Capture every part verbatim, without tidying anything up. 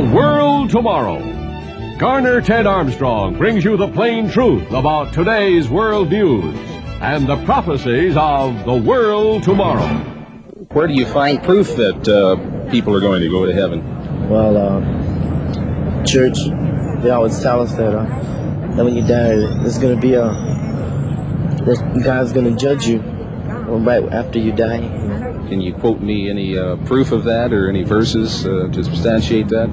The World Tomorrow. Garner Ted Armstrong brings you the plain truth about today's world news and the prophecies of the world tomorrow. Where do you find proof that uh, people are going to go to heaven? Well, uh, church, they always tell us that, uh, that when you die, there's going to be a, that God's going to judge you right after you die. Can you quote me any uh, proof of that or any verses uh, to substantiate that?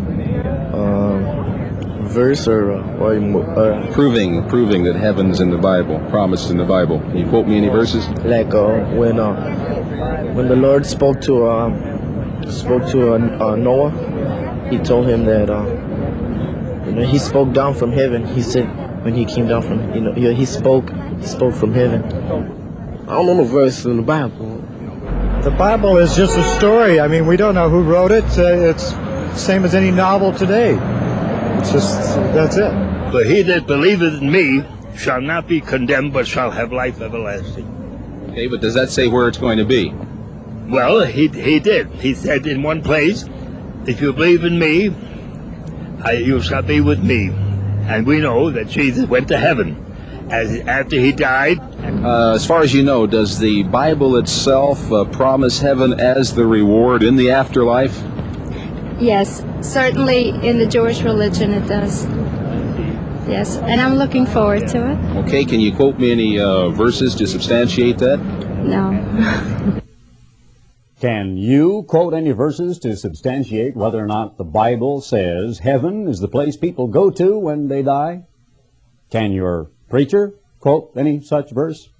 Um, verse or, uh, or, or proving proving that heaven's in the Bible, promised in the Bible. Can you quote me any verses? Like uh, when uh, when the Lord spoke to uh, spoke to uh, uh, Noah, He told him that uh, you know, He spoke down from heaven. He said when He came down from you know he, he spoke he spoke from heaven. I don't know the verse in the Bible. The Bible is just a story. I mean, we don't know who wrote it. Uh, it's the same as any novel today. It's just, that's it. But he that believeth in me shall not be condemned, but shall have life everlasting. Okay, but does that say where it's going to be? Well, he he did. He said in one place, if you believe in me, I, you shall be with me. And we know that Jesus went to heaven as after he died. Uh, as far as you know, does the Bible itself uh, promise heaven as the reward in the afterlife? Yes, certainly in the Jewish religion it does. Yes, and I'm looking forward to it. Okay, can you quote me any uh, verses to substantiate that? No. Can you quote any verses to substantiate whether or not the Bible says heaven is the place people go to when they die? Can your preacher quote any such verse?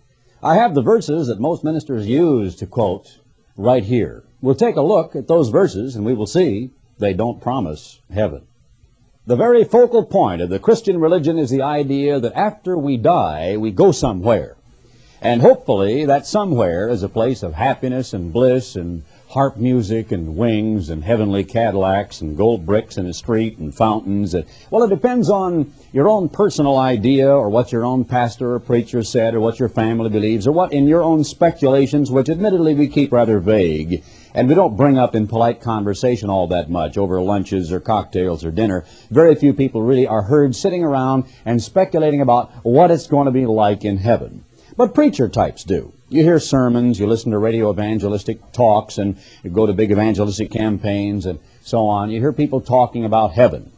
I have the verses that most ministers use to quote right here. We'll take a look at those verses and we will see they don't promise heaven. The very focal point of the Christian religion is the idea that after we die, we go somewhere. And hopefully that somewhere is a place of happiness and bliss and harp music and wings and heavenly Cadillacs and gold bricks in the street and fountains. Well, it depends on your own personal idea or what your own pastor or preacher said or what your family believes or what in your own speculations, which admittedly we keep rather vague and we don't bring up in polite conversation all that much over lunches or cocktails or dinner. Very few people really are heard sitting around and speculating about what it's going to be like in heaven. But preacher types do. You hear sermons, you listen to radio evangelistic talks, and you go to big evangelistic campaigns and so on. You hear people talking about heaven.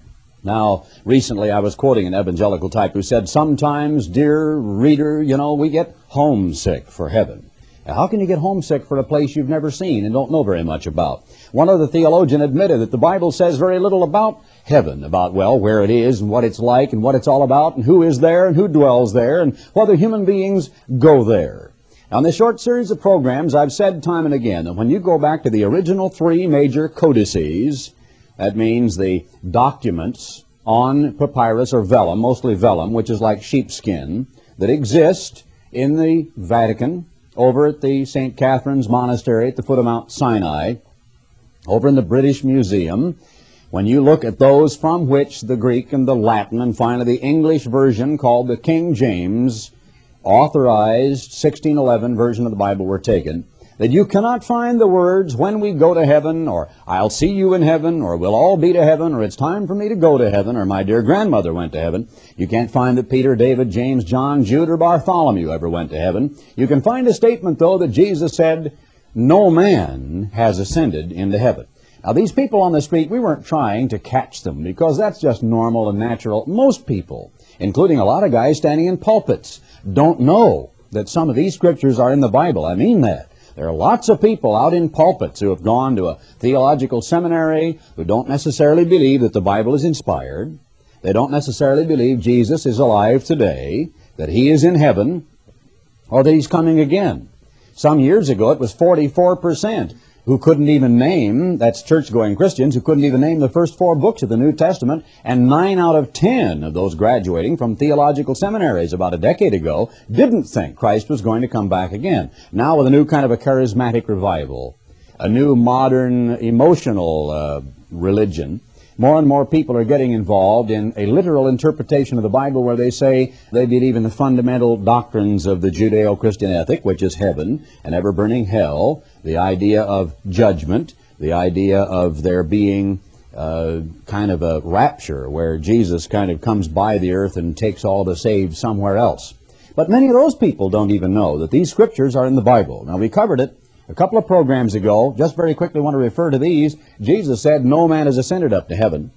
Now, recently I was quoting an evangelical type who said, sometimes, dear reader, you know, we get homesick for heaven. Now, how can you get homesick for a place you've never seen and don't know very much about? One other theologian admitted that the Bible says very little about heaven, about, well, where it is and what it's like and what it's all about and who is there and who dwells there and whether human beings go there. On this short series of programs, I've said time and again that when you go back to the original three major codices, that means the documents on papyrus or vellum, mostly vellum, which is like sheepskin, that exist in the Vatican, over at the Saint Catherine's Monastery at the foot of Mount Sinai, over in the British Museum, when you look at those from which the Greek and the Latin and finally the English version called the King James authorized sixteen eleven version of the Bible were taken, that you cannot find the words, when we go to heaven, or I'll see you in heaven, or we'll all be to heaven, or it's time for me to go to heaven, or my dear grandmother went to heaven. You can't find that Peter, David, James, John, Jude, or Bartholomew ever went to heaven. You can find a statement, though, that Jesus said, no man has ascended into heaven. Now, these people on the street, we weren't trying to catch them, because that's just normal and natural. Most people, including a lot of guys standing in pulpits, don't know that some of these scriptures are in the Bible. I mean that. There are lots of people out in pulpits who have gone to a theological seminary who don't necessarily believe that the Bible is inspired. They don't necessarily believe Jesus is alive today, that he is in heaven, or that he's coming again. Some years ago it was forty-four percent who couldn't even name, that's church-going Christians, who couldn't even name the first four books of the New Testament, and nine out of ten of those graduating from theological seminaries about a decade ago didn't think Christ was going to come back again. Now with a new kind of a charismatic revival, a new modern emotional uh, religion, more and more people are getting involved in a literal interpretation of the Bible where they say they believe in the fundamental doctrines of the Judeo-Christian ethic, which is heaven, an ever-burning hell, the idea of judgment, the idea of there being uh, kind of a rapture where Jesus kind of comes by the earth and takes all the saved somewhere else. But many of those people don't even know that these scriptures are in the Bible. Now, we covered it a couple of programs ago. Just very quickly want to refer to these. Jesus said, no man has ascended up to heaven.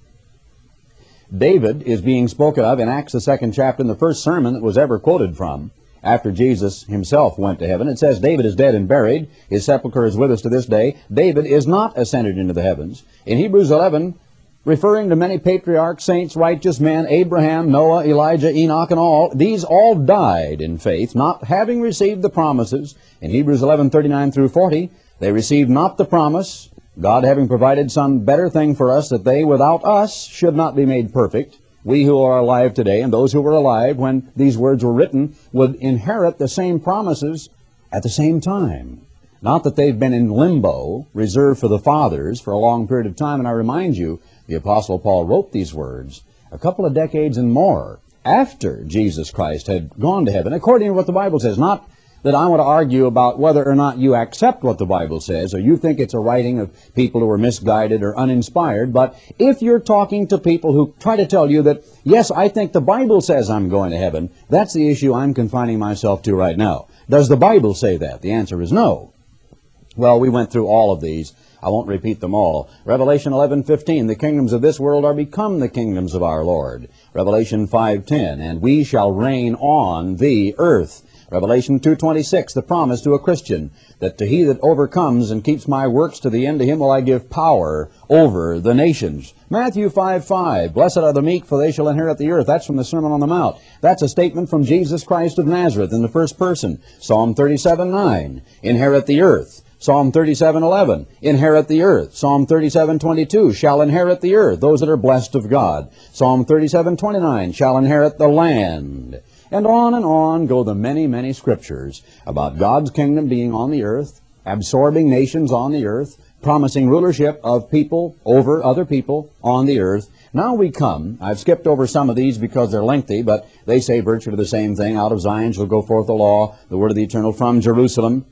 David is being spoken of in Acts, the second chapter, in the first sermon that was ever quoted from after Jesus himself went to heaven. It says, David is dead and buried. His sepulchre is with us to this day. David is not ascended into the heavens. In Hebrews eleven, referring to many patriarchs, saints, righteous men, Abraham, Noah, Elijah, Enoch, and all, these all died in faith, not having received the promises. In Hebrews eleven, thirty-nine through forty, they received not the promise, God having provided some better thing for us, that they without us should not be made perfect. We who are alive today and those who were alive when these words were written would inherit the same promises at the same time. Not that they've been in limbo, reserved for the fathers for a long period of time. And I remind you, the Apostle Paul wrote these words a couple of decades and more after Jesus Christ had gone to heaven, according to what the Bible says. Not that I want to argue about whether or not you accept what the Bible says, or you think it's a writing of people who are misguided or uninspired, but if you're talking to people who try to tell you that, yes, I think the Bible says I'm going to heaven, that's the issue I'm confining myself to right now. Does the Bible say that? The answer is no. Well, we went through all of these. I won't repeat them all. Revelation eleven fifteen, the kingdoms of this world are become the kingdoms of our Lord. Revelation five ten, and we shall reign on the earth. Revelation two twenty-six, the promise to a Christian, that to he that overcomes and keeps my works to the end, to him will I give power over the nations. Matthew five five, blessed are the meek, for they shall inherit the earth. That's from the Sermon on the Mount. That's a statement from Jesus Christ of Nazareth in the first person. Psalm thirty-seven nine, inherit the earth. Psalm thirty-seven eleven, inherit the earth. Psalm thirty-seven twenty-two, shall inherit the earth, those that are blessed of God. Psalm thirty-seven twenty-nine, shall inherit the land. And on and on go the many, many scriptures about God's kingdom being on the earth, absorbing nations on the earth, promising rulership of people over other people on the earth. Now we come, I've skipped over some of these because they're lengthy, but they say virtually the same thing. Out of Zion shall go forth the law, the word of the eternal from Jerusalem.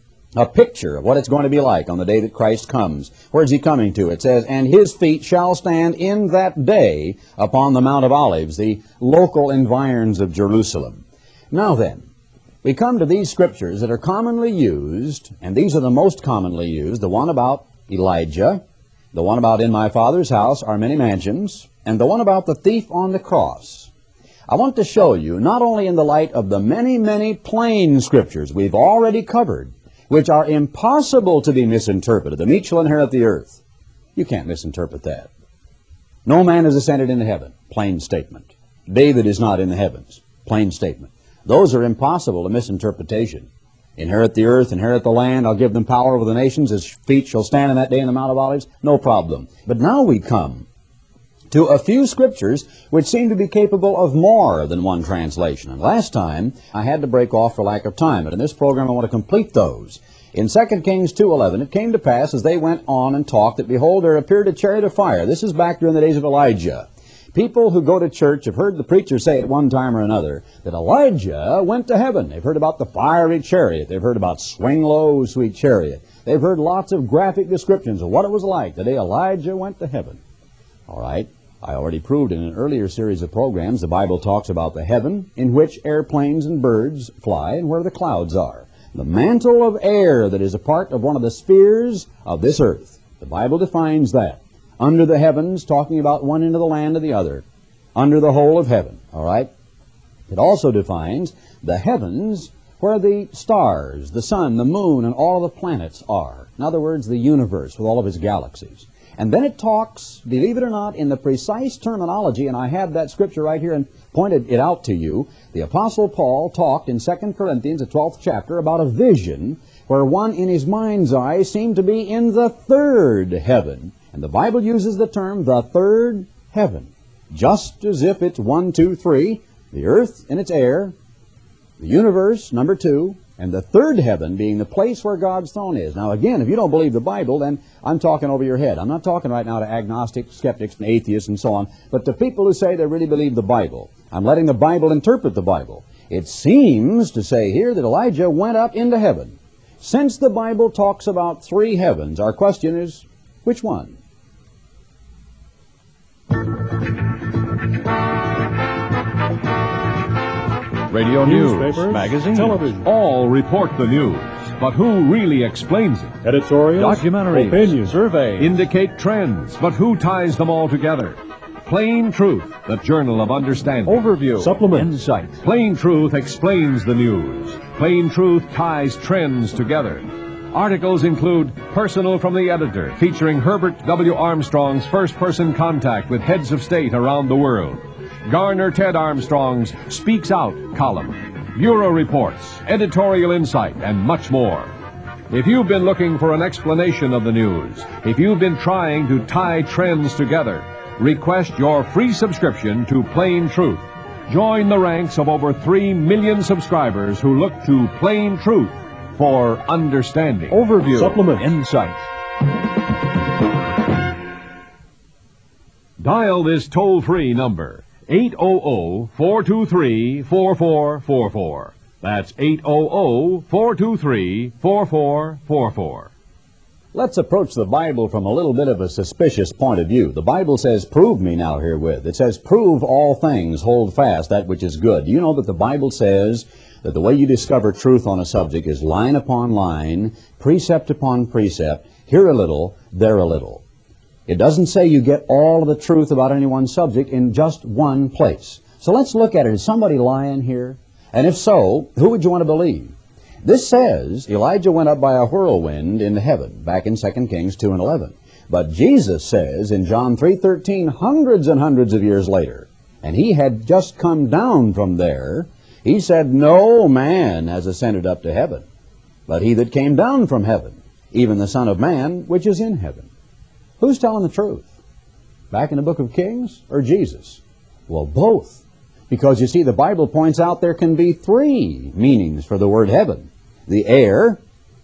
A picture of what it's going to be like on the day that Christ comes. Where's he coming to? It says, and his feet shall stand in that day upon the Mount of Olives, the local environs of Jerusalem. Now then, we come to these scriptures that are commonly used, and these are the most commonly used, the one about Elijah, the one about in my Father's house are many mansions, and the one about the thief on the cross. I want to show you, not only in the light of the many, many plain scriptures we've already covered, which are impossible to be misinterpreted. The meek shall inherit the earth. You can't misinterpret that. No man has ascended into heaven. Plain statement. David is not in the heavens. Plain statement. Those are impossible to misinterpretation. Inherit the earth, inherit the land. I'll give them power over the nations. His feet shall stand in that day in the Mount of Olives. No problem. But now we come to a few scriptures which seem to be capable of more than one translation. And last time I had to break off for lack of time, but in this program I want to complete those. In Second Kings two eleven, it came to pass as they went on and talked that, behold, there appeared a chariot of fire. This is back during the days of Elijah. People who go to church have heard the preacher say at one time or another that Elijah went to heaven. They've heard about the fiery chariot. They've heard about swing low, sweet chariot. They've heard lots of graphic descriptions of what it was like the day Elijah went to heaven. All right. I already proved in an earlier series of programs the Bible talks about the heaven in which airplanes and birds fly and where the clouds are. The mantle of air that is a part of one of the spheres of this earth. The Bible defines that. Under the heavens, talking about one end of the land or the other. Under the whole of heaven. All right? It also defines the heavens where the stars, the sun, the moon, and all of the planets are. In other words, the universe with all of its galaxies. And then it talks, believe it or not, in the precise terminology, and I have that scripture right here and pointed it out to you. The Apostle Paul talked in Second Corinthians, the twelfth chapter, about a vision where one in his mind's eye seemed to be in the third heaven. And the Bible uses the term the third heaven, just as if it's one, two, three, the earth and its air, the universe, number two, and the third heaven being the place where God's throne is. Now again, if you don't believe the Bible, then I'm talking over your head. I'm not talking right now to agnostics, skeptics, and atheists and so on, but to people who say they really believe the Bible. I'm letting the Bible interpret the Bible. It seems to say here that Elijah went up into heaven. Since the Bible talks about three heavens, our question is, which one? radio news, Newspapers, magazines, television. all report the news. But who really explains it? Editorials, Documentaries, opinions, surveys, indicate trends, but who ties them all together? Plain Truth, the Journal of Understanding. overview, supplement, Insight. Plain Truth explains the news. Plain Truth ties trends together. Articles include Personal from the Editor, featuring Herbert W. Armstrong's first-person contact with heads of state around the world. Garner Ted Armstrong's Speaks Out column. Bureau reports, editorial insight, and much more. If you've been looking for an explanation of the news, if you've been trying to tie trends together, request your free subscription to Plain Truth. Join the ranks of over three million subscribers who look to Plain Truth for understanding, overview, supplement, insight. Dial this toll-free number, eight hundred, four two three, four four four four. That's eight hundred, four two three, four four four four. Let's approach the Bible from a little bit of a suspicious point of view. The Bible says, prove me now herewith. It says, prove all things, hold fast that which is good. You know that the Bible says that the way you discover truth on a subject is line upon line, precept upon precept, here a little, there a little. It doesn't say you get all of the truth about any one subject in just one place. So let's look at it. Is somebody lying here? And if so, who would you want to believe? This says Elijah went up by a whirlwind into heaven, back in Second Kings two and eleven. But Jesus says in John three thirteen, hundreds and hundreds of years later, and he had just come down from there, he said, no man has ascended up to heaven, but he that came down from heaven, even the Son of Man, which is in heaven. Who's telling the truth? Back in the book of Kings or Jesus? Well, both. Because you see, the Bible points out there can be three meanings for the word heaven. The air,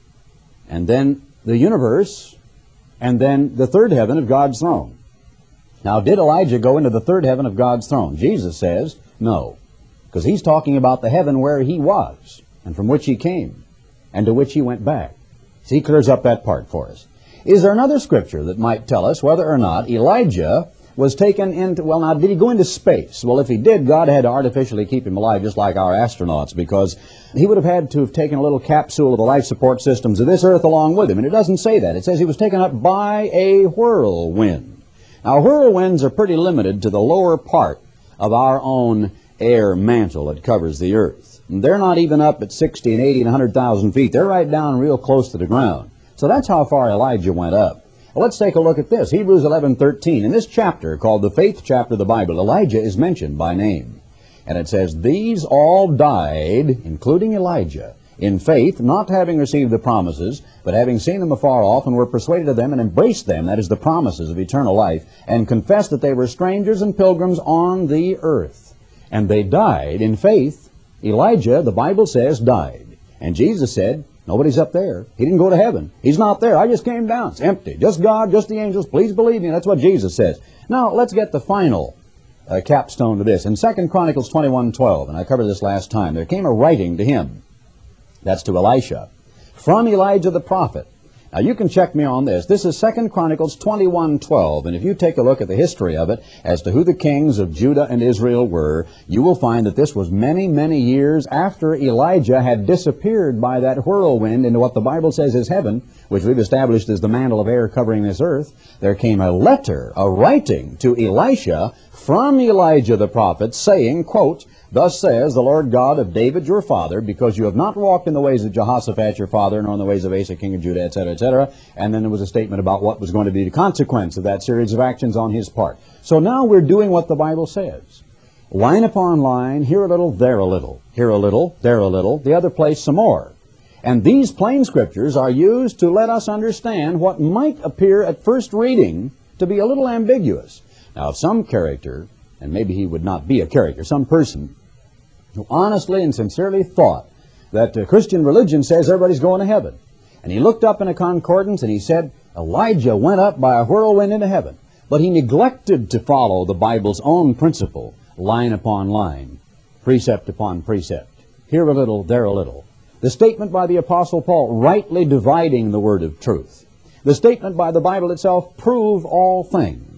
and then the universe, and then the third heaven of God's throne. Now, did Elijah go into the third heaven of God's throne? Jesus says no, because he's talking about the heaven where he was, and from which he came, and to which he went back. So he clears up that part for us. Is there another scripture that might tell us whether or not Elijah was taken into, well, now, did he go into space? Well, if he did, God had to artificially keep him alive, just like our astronauts, because he would have had to have taken a little capsule of the life support systems of this earth along with him. And it doesn't say that. It says he was taken up by a whirlwind. Now, whirlwinds are pretty limited to the lower part of our own air mantle that covers the earth. And they're not even up at sixty and eighty and one hundred thousand feet. They're right down real close to the ground. So that's how far Elijah went up. Well, let's take a look at this. Hebrews eleven thirteen. In this chapter, called the faith chapter of the Bible, Elijah is mentioned by name. And it says, these all died, including Elijah, in faith, not having received the promises, but having seen them afar off, and were persuaded of them, and embraced them, that is, the promises of eternal life, and confessed that they were strangers and pilgrims on the earth. And they died in faith. Elijah, the Bible says, died. And Jesus said, nobody's up there. He didn't go to heaven. He's not there. I just came down. It's empty. Just God, just the angels. Please believe me. That's what Jesus says. Now, let's get the final uh, capstone to this. In Second Chronicles twenty-one twelve, and I covered this last time, there came a writing to him. That's to Elisha. From Elijah the prophet. Now, you can check me on this. This is Second Chronicles twenty-one twelve, and if you take a look at the history of it as to who the kings of Judah and Israel were, you will find that this was many, many years after Elijah had disappeared by that whirlwind into what the Bible says is heaven, which we've established as the mantle of air covering this earth. There came a letter, a writing to Elisha from Elijah the prophet, saying, quote, thus says the Lord God of David your father, because you have not walked in the ways of Jehoshaphat your father, nor in the ways of Asa king of Judah, et cetera, et cetera. And then there was a statement about what was going to be the consequence of that series of actions on his part. So now we're doing what the Bible says. Line upon line, here a little, there a little. Here a little, there a little, the other place some more. And these plain scriptures are used to let us understand what might appear at first reading to be a little ambiguous. Now, if some character, and maybe he would not be a character, some person who honestly and sincerely thought that uh, Christian religion says everybody's going to heaven, and he looked up in a concordance and he said, Elijah went up by a whirlwind into heaven, but he neglected to follow the Bible's own principle, line upon line, precept upon precept, here a little, there a little. The statement by the Apostle Paul, rightly dividing the word of truth. The statement by the Bible itself, prove all things.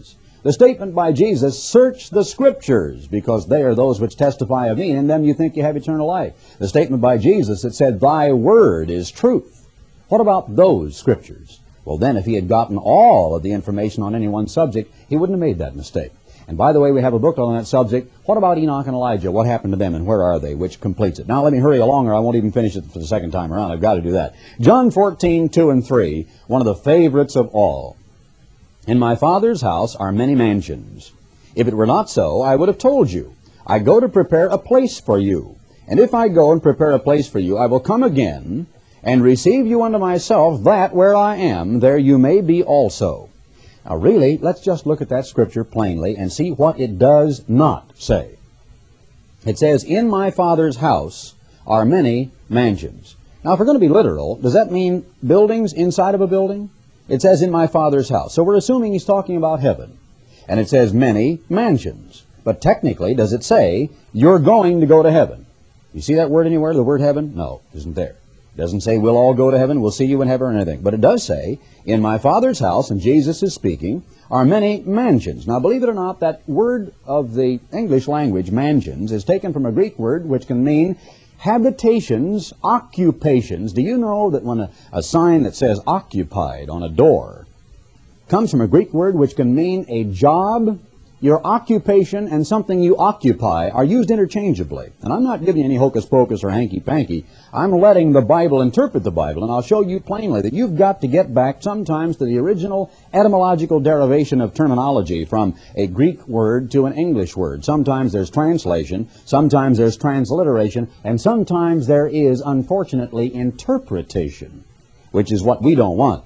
The statement by Jesus, search the Scriptures, because they are those which testify of me, and in them you think you have eternal life. The statement by Jesus that said, thy word is truth. What about those Scriptures? Well, then, if he had gotten all of the information on any one subject, he wouldn't have made that mistake. And by the way, we have a book on that subject. What about Enoch and Elijah? What happened to them, and where are they? Which completes it. Now, let me hurry along, or I won't even finish it for the second time around. I've got to do that. John fourteen, two and three, one of the favorites of all. In my Father's house are many mansions. If it were not so, I would have told you. I go to prepare a place for you. And if I go and prepare a place for you, I will come again and receive you unto myself, that where I am, there you may be also. Now really, let's just look at that scripture plainly and see what it does not say. It says, in my Father's house are many mansions. Now if we're going to be literal, does that mean buildings inside of a building? It says, in my Father's house. So we're assuming he's talking about heaven. And it says, many mansions. But technically, does it say, you're going to go to heaven? You see that word anywhere, the word heaven? No, it isn't there. It doesn't say, we'll all go to heaven, we'll see you in heaven or anything. But it does say, in my Father's house, and Jesus is speaking, are many mansions. Now, believe it or not, that word of the English language, mansions, is taken from a Greek word which can mean habitations, occupations. Do you know that when a, a sign that says occupied on a door comes from a Greek word which can mean a job, your occupation, and something you occupy are used interchangeably? And I'm not giving you any hocus pocus or hanky-panky. I'm letting the Bible interpret the Bible, and I'll show you plainly that you've got to get back sometimes to the original etymological derivation of terminology from a Greek word to an English word. Sometimes there's translation, sometimes there's transliteration, and sometimes there is, unfortunately, interpretation, which is what we don't want.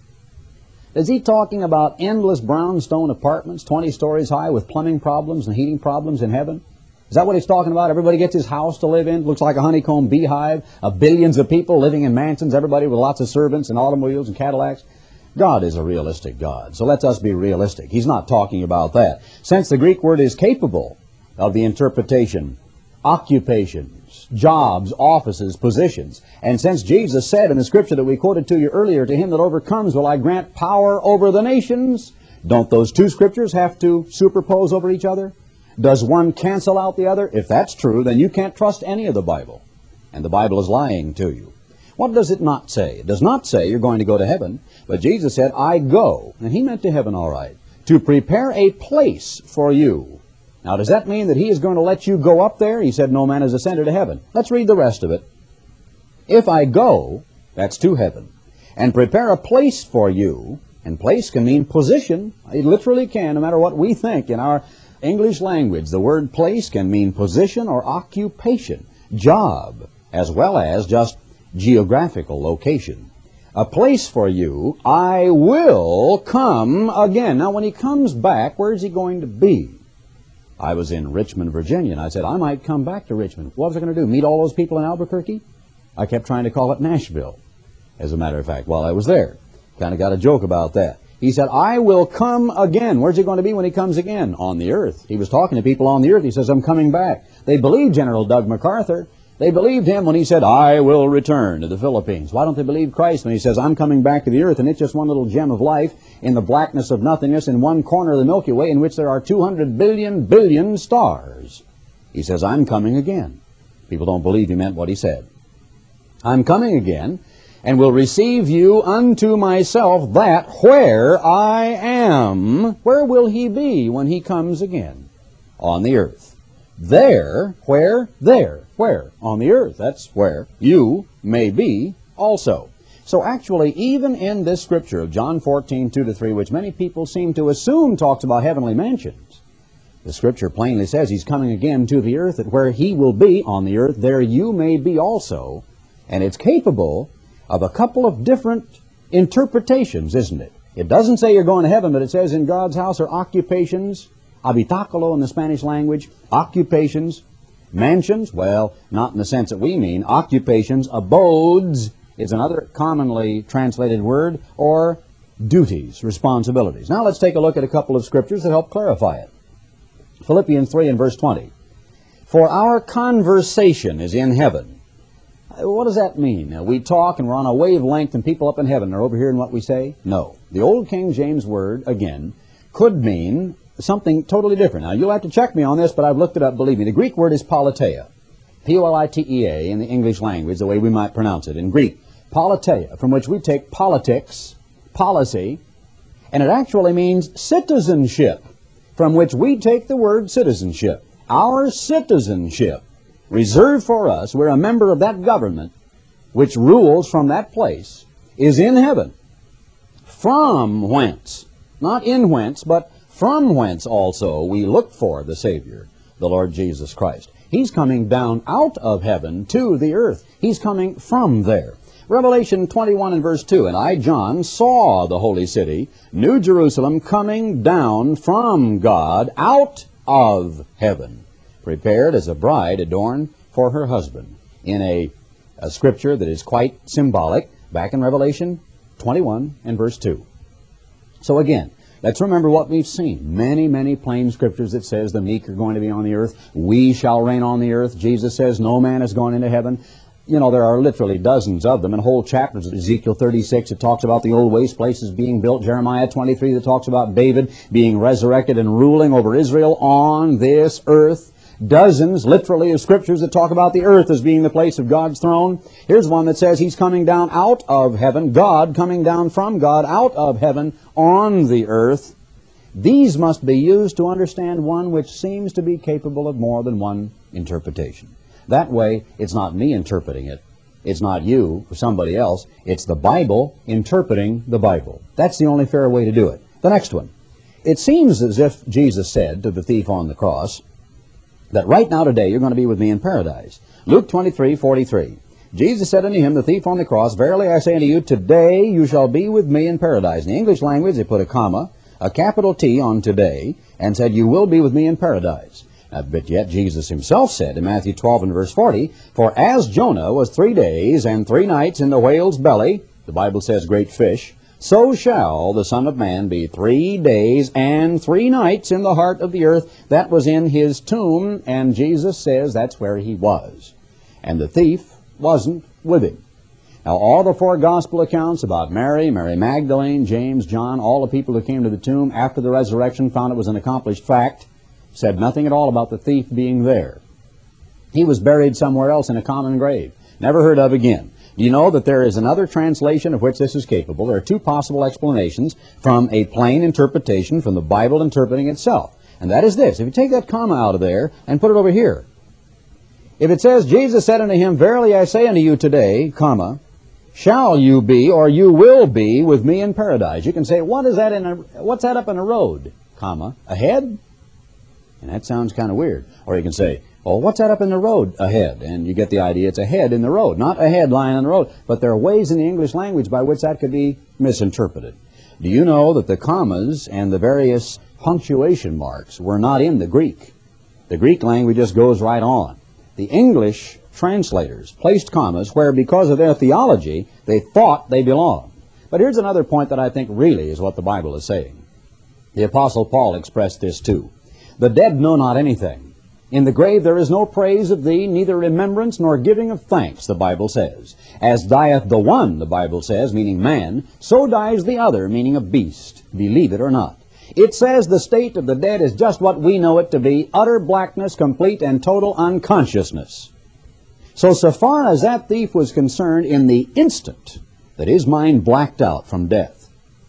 Is he talking about endless brownstone apartments, twenty stories high, with plumbing problems and heating problems in heaven? Is that what he's talking about? Everybody gets his house to live in, looks like a honeycomb beehive, of billions of people living in mansions, everybody with lots of servants and automobiles and Cadillacs. God is a realistic God, so let us be realistic. He's not talking about that. Since the Greek word is capable of the interpretation, occupations, jobs, offices, positions, and since Jesus said in the scripture that we quoted to you earlier, to him that overcomes will I grant power over the nations, don't those two scriptures have to superpose over each other? Does one cancel out the other? If that's true, then you can't trust any of the Bible, and the Bible is lying to you. What does it not say? It does not say you're going to go to heaven, but Jesus said, I go, and he meant to heaven all right, to prepare a place for you. Now, does that mean that he is going to let you go up there? He said, no man has ascended to heaven. Let's read the rest of it. If I go, that's to heaven, and prepare a place for you, and place can mean position. It literally can, no matter what we think in our English language. The word place can mean position or occupation, job, as well as just geographical location. A place for you, I will come again. Now, when he comes back, where is he going to be? I was in Richmond, Virginia, and I said, I might come back to Richmond. What was I going to do, meet all those people in Albuquerque? I kept trying to call it Nashville, as a matter of fact, while I was there. Kind of got a joke about that. He said, I will come again. Where's he going to be when he comes again? On the earth. He was talking to people on the earth. He says, I'm coming back. They believed General Doug MacArthur. They believed him when he said, I will return to the Philippines. Why don't they believe Christ when he says, I'm coming back to the earth, and it's just one little gem of life in the blackness of nothingness in one corner of the Milky Way in which there are two hundred billion billion stars. He says, I'm coming again. People don't believe he meant what he said. I'm coming again, and will receive you unto myself, that where I am. Where will he be when he comes again? On the earth. There, where? There. Where? On the earth. That's where you may be also. So actually, even in this scripture of John fourteen, two to three, which many people seem to assume talks about heavenly mansions, the scripture plainly says he's coming again to the earth, that where he will be on the earth, there you may be also. And it's capable of a couple of different interpretations, isn't it? It doesn't say you're going to heaven, but it says in God's house are occupations, habitáculo in the Spanish language, occupations, mansions, well, not in the sense that we mean, occupations, abodes is another commonly translated word, or duties, responsibilities. Now let's take a look at a couple of scriptures that help clarify it. Philippians three and verse twenty. For our conversation is in heaven. What does that mean? Now, we talk and we're on a wavelength and people up in heaven are overhearing what we say? No. The old King James word, again, could mean something totally different. Now, you'll have to check me on this, but I've looked it up, believe me. The Greek word is politeia. P O L I T E A in the English language, the way we might pronounce it. In Greek, politeia, from which we take politics, policy, and it actually means citizenship, from which we take the word citizenship. Our citizenship, reserved for us, we're a member of that government, which rules from that place, is in heaven. From whence, not in whence, but from whence also we look for the Savior, the Lord Jesus Christ. He's coming down out of heaven to the earth. He's coming from there. Revelation twenty-one and verse two, and I, John, saw the holy city, New Jerusalem, coming down from God out of heaven, prepared as a bride adorned for her husband, in a, a scripture that is quite symbolic, back in Revelation twenty-one and verse two. So again, let's remember what we've seen. Many, many plain scriptures that says the meek are going to be on the earth. We shall reign on the earth. Jesus says no man has gone into heaven. You know, there are literally dozens of them, and whole chapters of Ezekiel thirty-six that talks about the old waste places being built. Jeremiah twenty-three that talks about David being resurrected and ruling over Israel on this earth. Dozens, literally, of scriptures that talk about the earth as being the place of God's throne. Here's one that says He's coming down out of heaven, God coming down from God out of heaven on the earth. These must be used to understand one which seems to be capable of more than one interpretation. That way, it's not me interpreting it. It's not you or somebody else. It's the Bible interpreting the Bible. That's the only fair way to do it. The next one. It seems as if Jesus said to the thief on the cross that right now today you're going to be with me in paradise. Luke twenty-three forty-three. Jesus said unto him, the thief on the cross, verily I say unto you, today you shall be with me in paradise. In the English language, they put a comma, a capital T on today, and said, you will be with me in paradise. Now, but yet Jesus himself said in Matthew twelve and verse forty, for as Jonah was three days and three nights in the whale's belly, the Bible says great fish, so shall the Son of Man be three days and three nights in the heart of the earth. That was in his tomb, and Jesus says that's where he was. And the thief wasn't with him. Now, all the four gospel accounts about Mary, Mary Magdalene, James, John, all the people who came to the tomb after the resurrection found it was an accomplished fact, said nothing at all about the thief being there. He was buried somewhere else in a common grave, never heard of again. Do you know that there is another translation of which this is capable? There are two possible explanations from a plain interpretation from the Bible interpreting itself. And that is this. If you take that comma out of there and put it over here, if it says, Jesus said unto him, verily I say unto you today, comma, shall you be or you will be with me in paradise. You can say, what is that in a, what's that up in a road, comma, ahead? And that sounds kind of weird. Or you can say, well, what's that up in the road ahead? And you get the idea it's ahead in the road, not a head lying on the road. But there are ways in the English language by which that could be misinterpreted. Do you know that the commas and the various punctuation marks were not in the Greek? The Greek language just goes right on. The English translators placed commas where, because of their theology, they thought they belonged. But here's another point that I think really is what the Bible is saying. The Apostle Paul expressed this too. The dead know not anything. In the grave there is no praise of thee, neither remembrance nor giving of thanks, the Bible says. As dieth the one, the Bible says, meaning man, so dies the other, meaning a beast. Believe it or not. It says the state of the dead is just what we know it to be, utter blackness, complete and total unconsciousness. So, so far as that thief was concerned, in the instant that his mind blacked out from death,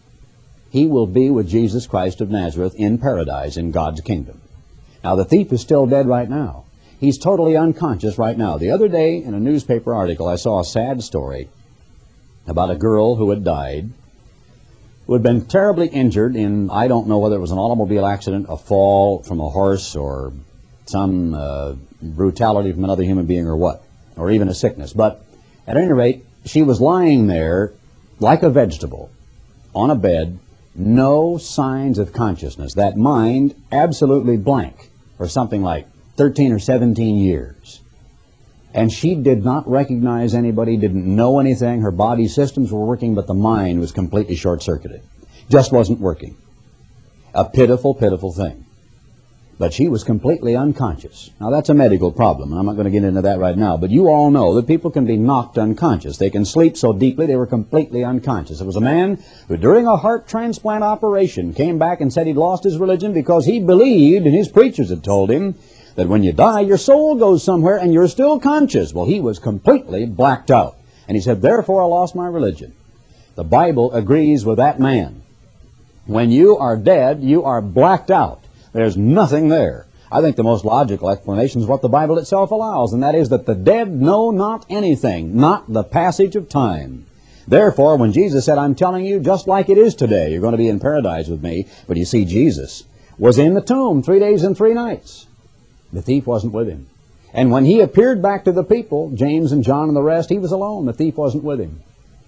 he will be with Jesus Christ of Nazareth in paradise in God's kingdom. Now, the thief is still dead right now. He's totally unconscious right now. The other day, in a newspaper article, I saw a sad story about a girl who had died, who had been terribly injured in, I don't know whether it was an automobile accident, a fall from a horse, or some uh, brutality from another human being, or what, or even a sickness. But at any rate, she was lying there like a vegetable on a bed, no signs of consciousness, that mind absolutely blank for something like thirteen or seventeen years. And she did not recognize anybody, didn't know anything. Her body systems were working, but the mind was completely short-circuited. Just wasn't working. A pitiful, pitiful thing. but she was completely unconscious. Now, that's a medical problem, and I'm not going to get into that right now, but you all know that people can be knocked unconscious. They can sleep so deeply they were completely unconscious. There was a man who, during a heart transplant operation, came back and said he'd lost his religion because he believed, and his preachers had told him, that when you die, your soul goes somewhere and you're still conscious. Well, he was completely blacked out. And he said, therefore, I lost my religion. The Bible agrees with that man. When you are dead, you are blacked out. There's nothing there. I think the most logical explanation is what the Bible itself allows, and that is that the dead know not anything, not the passage of time. Therefore, when Jesus said, I'm telling you, just like it is today, you're going to be in paradise with me, but you see, Jesus was in the tomb three days and three nights. The thief wasn't with him. And when he appeared back to the people, James and John and the rest, he was alone. The thief wasn't with him.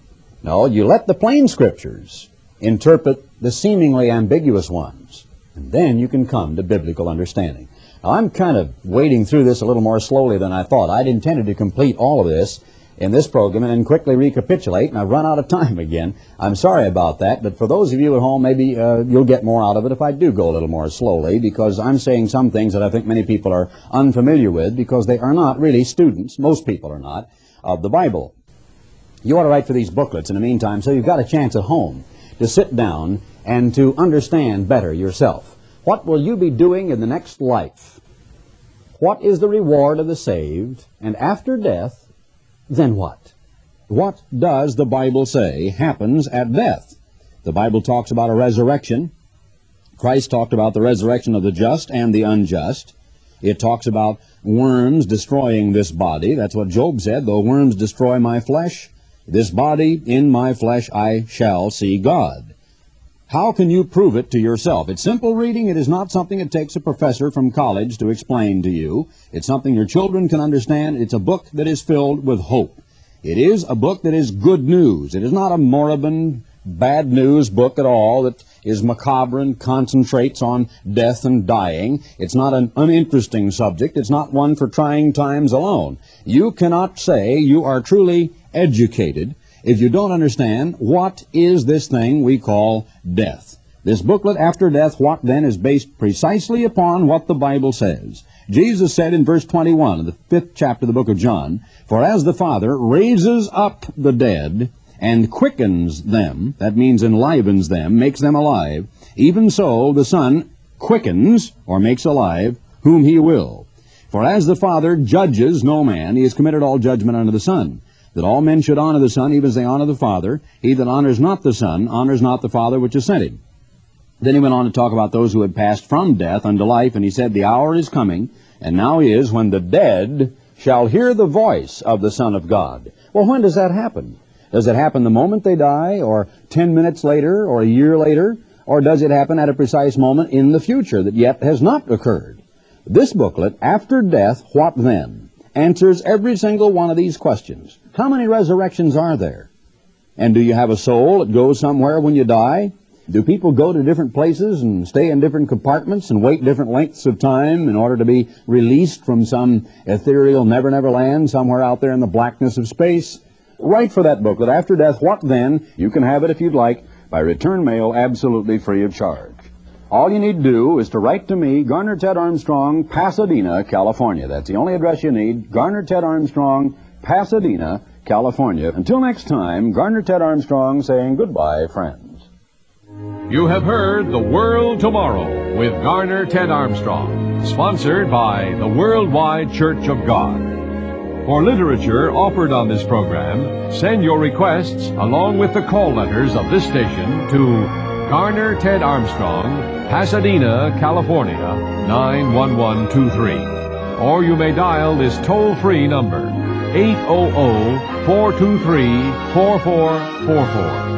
No, you let the plain scriptures interpret the seemingly ambiguous ones, and then you can come to biblical understanding. Now, I'm kind of wading through this a little more slowly than I thought. I'd intended to complete all of this in this program and then quickly recapitulate, and I've run out of time again. I'm sorry about that, but for those of you at home, maybe uh, you'll get more out of it if I do go a little more slowly, because I'm saying some things that I think many people are unfamiliar with because they are not really students, most people are not, of the Bible. You ought to write for these booklets in the meantime, so you've got a chance at home to sit down and to understand better yourself. What will you be doing in the next life? What is the reward of the saved? And after death, then what? What does the Bible say happens at death? The Bible talks about a resurrection. Christ talked about the resurrection of the just and the unjust. It talks about worms destroying this body. That's what Job said, though worms destroy my flesh, this body, in my flesh I shall see God. How can you prove it to yourself? It's simple reading. It is not something it takes a professor from college to explain to you. It's something your children can understand. It's a book that is filled with hope. It is a book that is good news. It is not a moribund, bad news book at all that is macabre and concentrates on death and dying. It's not an uninteresting subject. It's not one for trying times alone. You cannot say you are truly educated if you don't understand what is this thing we call death. This booklet, After Death, What Then, is based precisely upon what the Bible says. Jesus said in verse twenty-one of the fifth chapter of the book of John, for as the Father raises up the dead and quickens them, that means enlivens them, makes them alive, even so the Son quickens, or makes alive, whom he will. For as the Father judges no man, he has committed all judgment unto the Son, that all men should honor the Son, even as they honor the Father. He that honors not the Son honors not the Father which has sent him. Then he went on to talk about those who had passed from death unto life, and he said, the hour is coming, and now is, when the dead shall hear the voice of the Son of God. Well, when does that happen? Does it happen the moment they die, or ten minutes later, or a year later? Or does it happen at a precise moment in the future that yet has not occurred? This booklet, After Death, What Then, answers every single one of these questions. How many resurrections are there? And do you have a soul that goes somewhere when you die? Do people go to different places and stay in different compartments and wait different lengths of time in order to be released from some ethereal never-never land somewhere out there in the blackness of space? Write for that booklet, After Death, What Then? You can have it if you'd like by return mail, absolutely free of charge. All you need to do is to write to me, Garner Ted Armstrong, Pasadena, California. That's the only address you need, Garner Ted Armstrong, Pasadena, California. Until next time, Garner Ted Armstrong saying goodbye, friends. You have heard The World Tomorrow with Garner Ted Armstrong, sponsored by the Worldwide Church of God. For literature offered on this program, send your requests along with the call letters of this station to Garner Ted Armstrong, Pasadena, California, nine one one two three. Or you may dial this toll-free number, eight hundred, four two three, four four four four.